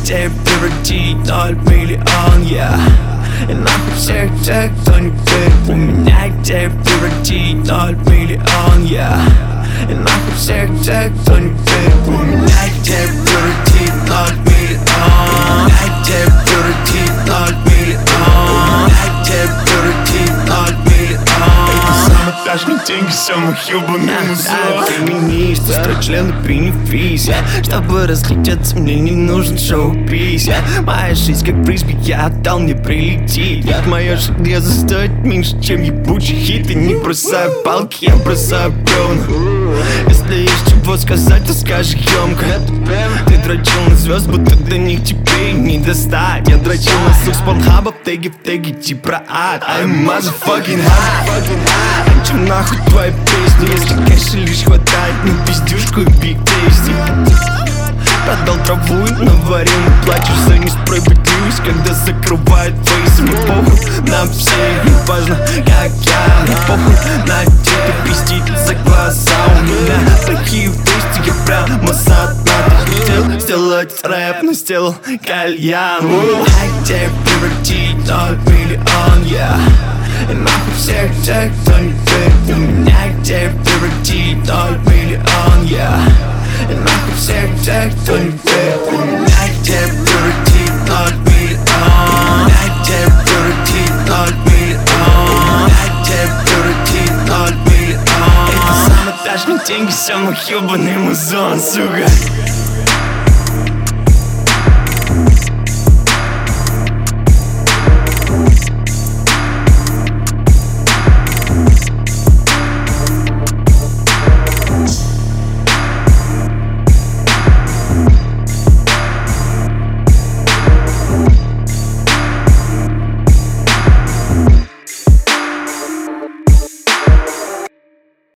тебя превратить 0 миллион, И нахуй всех тех, кто не верит у меня, и тебя превратить 0 миллион, И нахуй всех тех, кто не верит у меня, и тебя превратить 0 миллион, и тебя превратить 0 миллион, и тебя превратить 0 миллион. Дашь мне деньги, самых ёбаный музон. Феминист, строй члены приневись, чтобы разлететься, мне не нужен шоу-биз, Моя жизнь как фрисби, я отдал, мне прилетит. Моя железо стоит меньше, чем ебучий хит. И не бросаю палки, я бросаю бревна. Если есть чего сказать, то скажи ёмко. Ты дрочил на звезд, будто до них теперь не достать. Я дрочил на сук с порнхаба в теге типа ад. I'm motherfucking hot. Чем нахуй твои песни, если кэша лишь хватает на пиздюшку и биг тейсти. Продал траву и наварил, не плачешь за несправедливость, когда закрывают фейс. Мне похуй на всех, не важно как я. Мне похуй на тех, кто пиздит за глаза. У меня такие вкусти, я прямо с дна. Хотел сделать рэп, но сделал кальян. Я тебя превратить 0 миллион, И нахуй всех тех, кто не верит у меня, и тебя превратить 0 миллион, И нахуй всех тех, кто не верит у меня, и тебя превратить 0 миллион, и тебя превратить 0 миллион, и тебя превратить 0 миллион. И ты сама дашь мне деньги, самых ёбаный музон, сука.